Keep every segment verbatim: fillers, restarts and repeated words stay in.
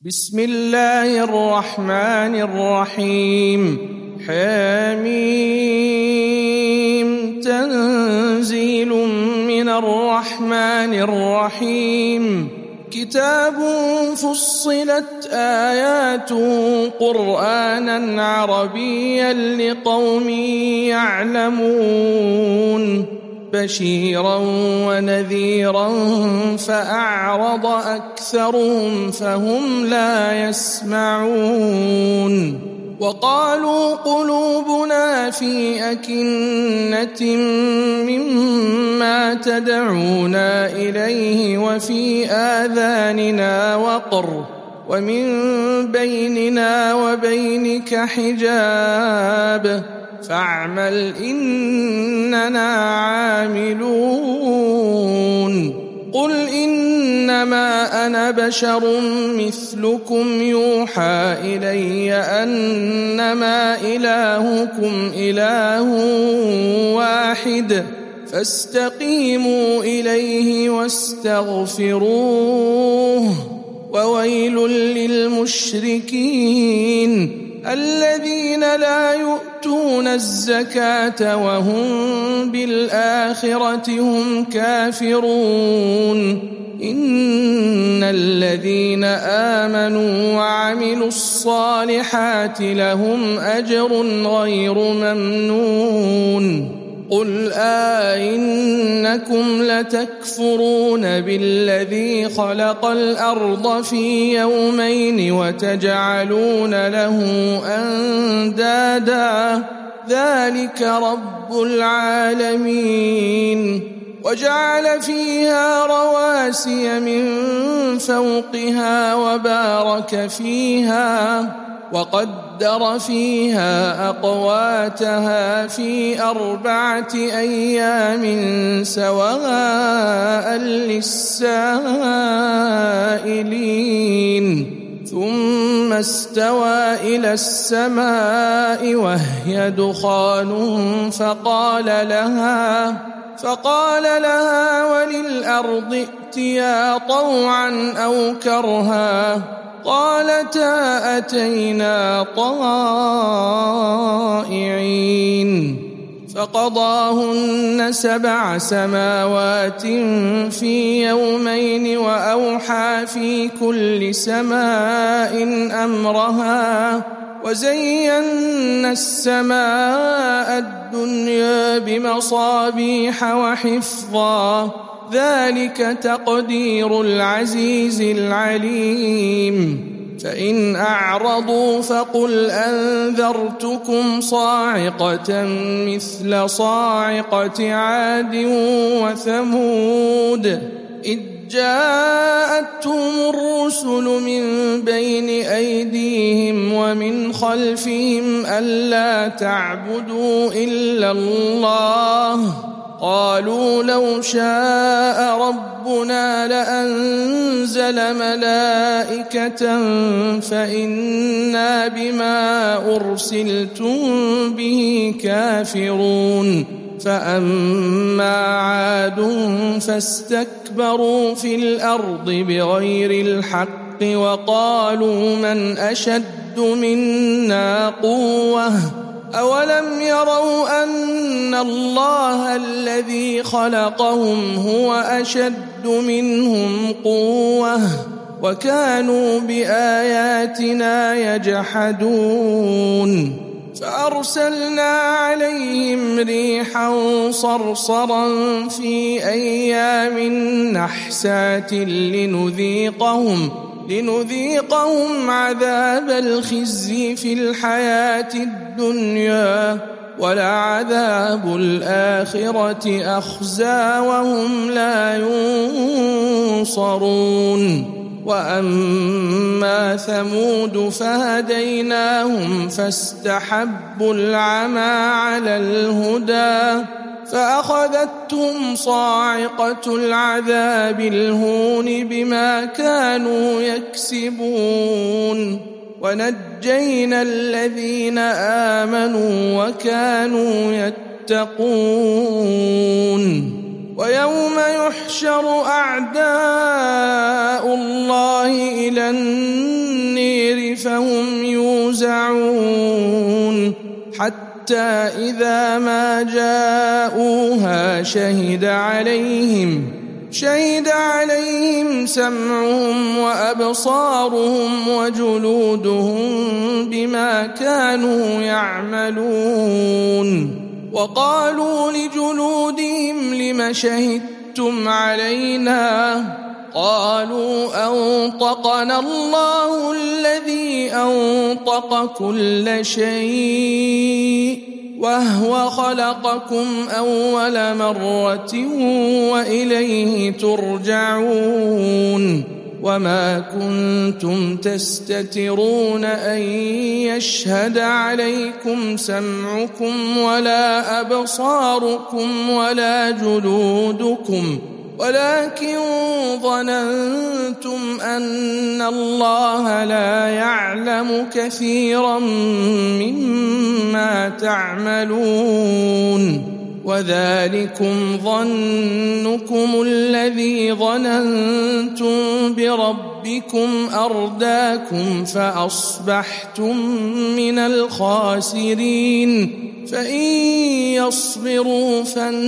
بسم الله الرحمن الرحيم. حميم تنزيل من الرحمن الرحيم. كتاب فصلت آياته قرآنا عربيا لقوم يعلمون بشيرا ونذيرا فأعرض أكثرهم فهم لا يسمعون. وقالوا قلوبنا في أكنة مما تدعونا إليه وفي آذاننا وقر ومن بيننا وبينك حجاب فاعمل إننا عاملون. قل إنما أنا بشر مثلكم يوحى إلي أنما إلهكم إله واحد فاستقيموا إليه واستغفروه. وويل للمشركين الذين لا يؤتون الزكاة وهم بالآخرة هم كافرون. إن الذين آمنوا وعملوا الصالحات لهم أجر غير ممنون. قل أئنكم لتكفرون بالذي خلق الأرض في يومين وتجعلون له أندادا ذلك رب العالمين. وجعل فيها رواسي من فوقها وبارك فيها وقدر فيها أقواتها في أربعة أيام سواء للسائلين. ثم استوى إلى السماء وهي دخان فقال لها فقال لها وللأرض ائتيا طوعا أو كرها قالتا أتينا طائعين. فقضاهن سبع سماوات في يومين وأوحى في كل سماء أمرها وزينا السماء الدنيا بمصابيح وحفظا ذلك تقدير العزيز العليم. فإن أعرضوا فقل أنذرتكم صاعقة مثل صاعقة عاد وثمود إذ جاءتهم الرسل من بين أيديهم ومن خلفهم ألا تعبدوا إلا الله قالوا لو شاء ربنا لأنزل ملائكة فإنا بما أرسلتم به كافرون. فأما عاد فاستكبروا في الأرض بغير الحق وقالوا من أشد منا قوة أولم يروا أن الله الذي خلقهم هو أشد منهم قوة وكانوا بآياتنا يجحدون. فأرسلنا عليهم ريحا صرصرا في أيام نحسات لنذيقهم لنذيقهم عذاب الخزي في الحياة الدنيا ولعذاب الآخرة أخزى وهم لا ينصرون. وأما ثمود فهديناهم فاستحبوا العمى على الهدى فأخذتهم صاعقة العذاب الهون بما كانوا يكسبون. ونجينا الذين آمنوا وكانوا يتقون. ويوم يحشر أعداء الله إلى النار فهم يوزعون حتى إذا ما جاءوها شهد عليهم شهد عليهم سمعهم وأبصارهم وجلودهم بما كانوا يعملون وقالوا لجلودهم لم شهدتم علينا قالوا أنطقنا الله الذي أنطق كل شيء وهو خلقكم أول مرة وإليه ترجعون وما كنتم تستترون أن يشهد عليكم سمعكم ولا أبصاركم ولا جلودكم ولكن ظننتم أن الله لا يعلم كثيرا مما تعملون وذلكم ظنكم الذي ظننتم بربكم أرداكم فأصبحتم من الخاسرين فإن يصبروا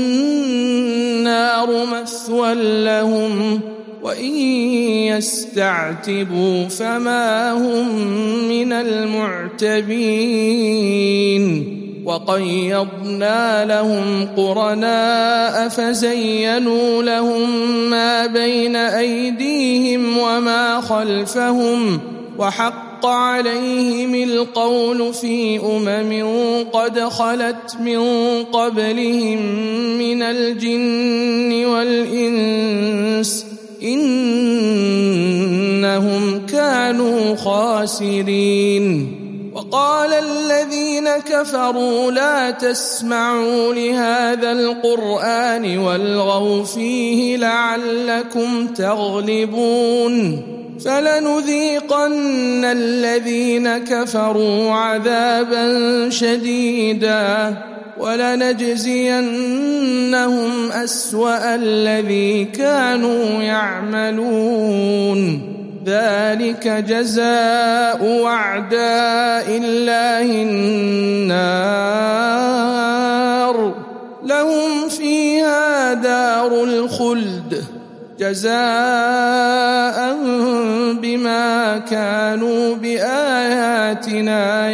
فالنار مثوى لهم وإن يستعتبوا فما هم من المعتبين وقيضنا لهم قرناء فزينوا لهم ما بين أيديهم وما خلفهم وحق عليهم القول في أمم قد خلت من قبلهم من الجن والإنس إنهم كانوا خاسرين وقال الذين كفروا لا تسمعوا لهذا القرآن والغوا فيه لعلكم تغلبون فلنذيقن الذين كفروا عذابا شديدا ولنجزينهم أسوأ الذي كانوا يعملون ذلك جزاء أعداء الله النار لهم فيها دار الخلد جزاء بما كانوا بآياتنا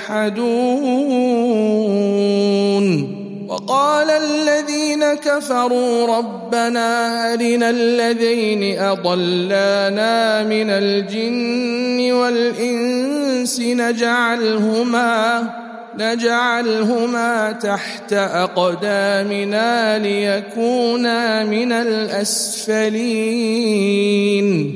يجحدون وقال الذين كفروا ربنا أرنا الذين أضلانا من الجن والإنس نجعلهما نجعلهما تحت أقدامنا ليكونا من الأسفلين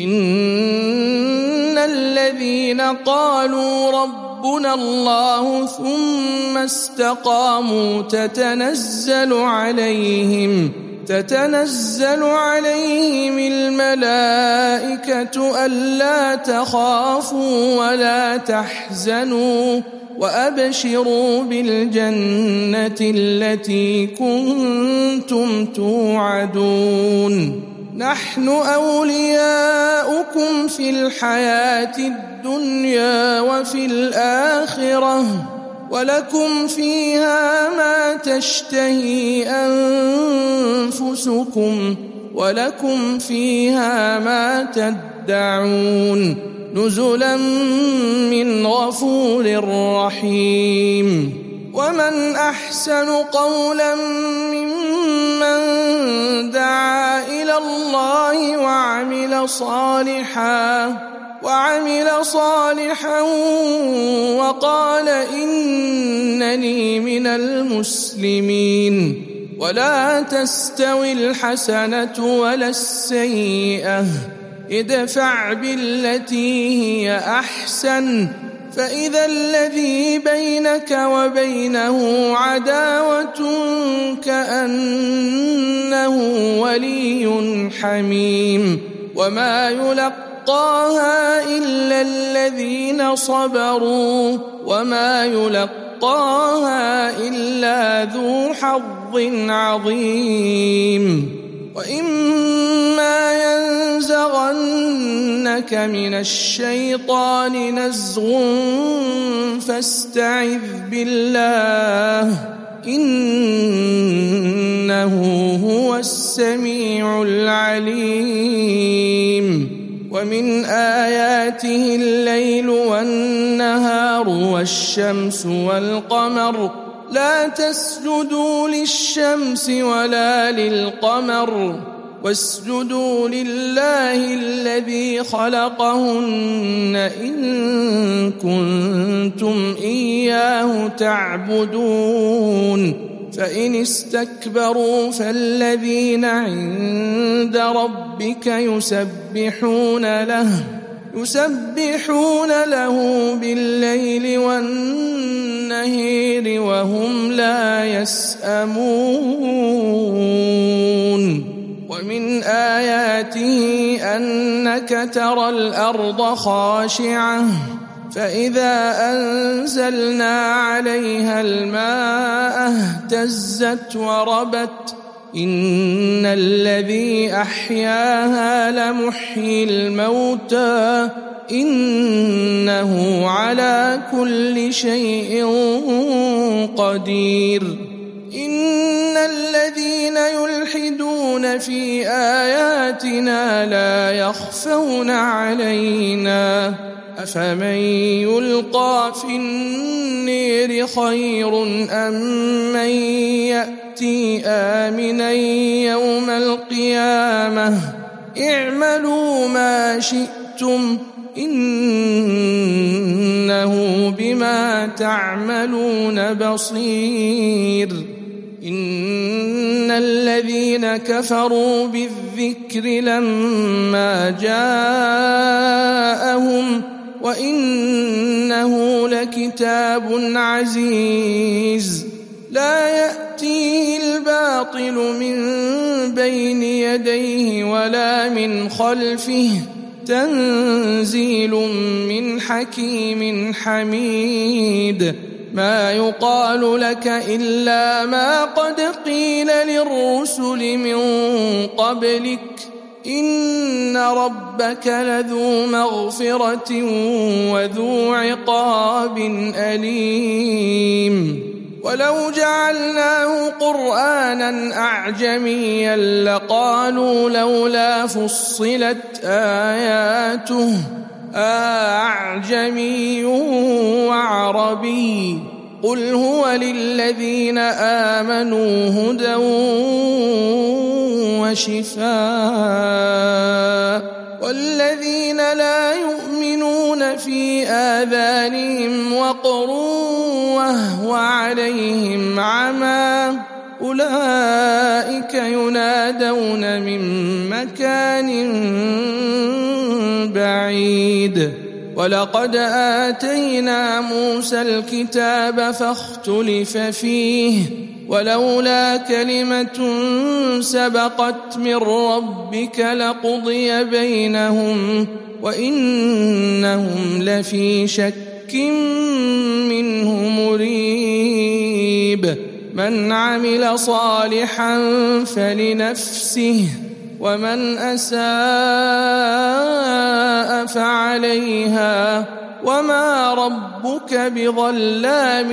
إن الذين قالوا ربنا الله ثم استقاموا تتنزل عليهم تتنزل عليهم الملائكة ألا تخافوا ولا تحزنوا وأبشروا بالجنة التي كنتم توعدون نحن أولياؤكم في الحياة الدنيا وفي الآخرة ولكم فيها ما تشتهي أنفسكم ولكم فيها ما تدعون نزلا من غفور رحيم ومن أحسن قولا ممن دعا إلى الله وعمل صالحا وعمل صالحا وقال إنني من المسلمين ولا تستوي الحسنة ولا السيئة ادفع بالتي هي أحسن فإذا الذي بينك وبينه عداوة كأنه ولي حميم وما يلقاها إلا الذين صبروا وما يلقاها إلا ذو حظ عظيم وإما ينزغنك من الشيطان نزغ فاستعذ بالله إنه هو السميع العليم ومن آياته الليل والنهار والشمس والقمر لا تسجدوا للشمس ولا للقمر واسجدوا لله الذي خلقهن إن كنتم إياه تعبدون فإن استكبروا فالذين عند ربك يسبحون له يسبحون له بالليل والنهار وهم لا يسأمون ومن آياته أنك ترى الأرض خاشعة فإذا أنزلنا عليها الماء اهتزت وربت إن الذي أحياها لمحيي الموتى إنه على كل شيء قدير إن الذين يلحدون في آياتنا لا يخفون علينا أفمن يلقى في النير خير أم من يأتي آمنا يوم القيامة اعملوا ما شئتم إنه بما تعملون بصير إن الذين كفروا بالذكر لما جاءهم وإنه لكتاب عزيز لا يأتيه الباطل من بين يديه ولا من خلفه تنزيل من حكيم حميد ما يقال لك إلا ما قد قيل للرسل من قبلك إن ربك لذو مغفرة وذو عقاب أليم ولو جعلناه قرآنا أعجميا لقالوا لولا فصلت آياته أعجمي وعربي قل هو للذين آمنوا هدى وشفاء والذين لا يؤمنون في آذانهم وقر وهو عليهم عمى أولئك ينادون من مكان بعيد ولقد آتينا موسى الكتاب فاختلف فيه ولولا كلمة سبقت من ربك لقضي بينهم وإنهم لفي شك منه مريب من عمل صالحا فلنفسه ومن أساء فعليها وما ربك بظلام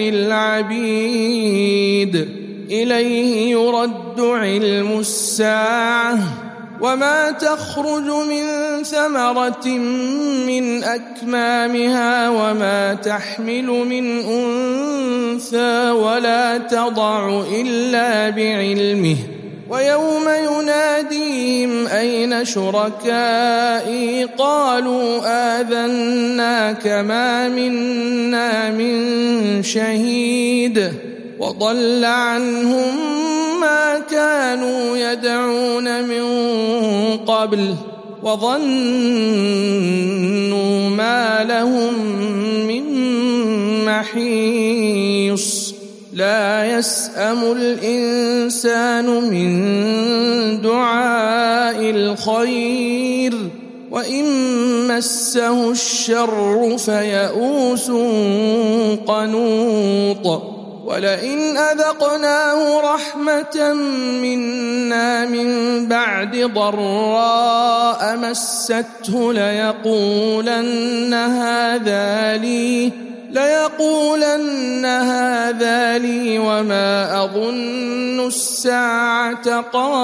للعبيد إليه يرد علم الساعة وما تخرج من ثمرة من أكمامها وما تحمل من أنثى ولا تضع إلا بعلمه ويوم يناديهم أين شركائي قالوا آذناك ما منا من شهيد وضل عنهم ما كانوا يدعون من قبل وظنوا ما لهم من محيص لا يسأم الإنسان من دعاء الخير وإن مسه الشر فيئوس قنوط ولئن أذقناه رحمة منا من بعد ضراء مسته ليقولن هذا لي ليقولن هذا لي وما أظن الساعة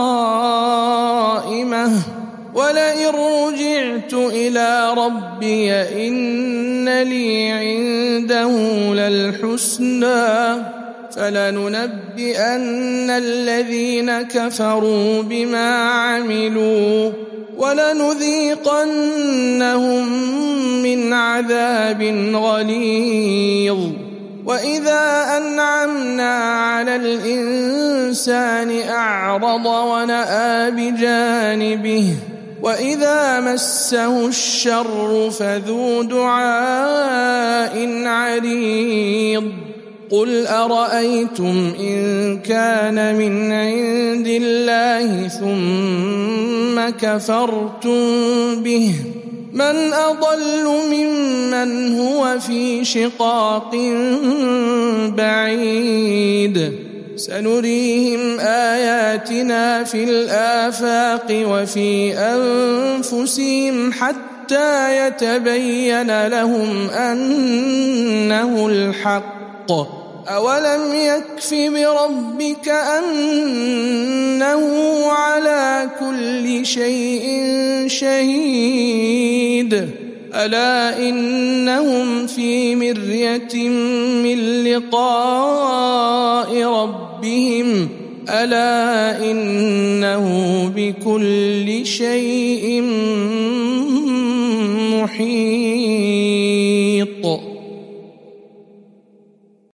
قائمة ولئن رجعت إلى ربي إن لي عنده للحسنى فلننبئن الذين كفروا بما عملوا ولنذيقنهم من عذاب غليظ. وإذا أنعمنا على الإنسان أعرض ونأى بجانبه وإذا مسه الشر فذو دعاء عريض. قل أرأيتم إن كان من عند الله ثم كفرتم به من أضل ممن هو في شقاق بعيد. سنريهم آياتنا في الآفاق وفي أنفسهم حتى يتبين لهم أنه الحق. أولم يكف بربك أنه على كل شيء شهيد. ألا إنهم في مرية من لقاء ربهم ألا إنه بكل شيء محيط.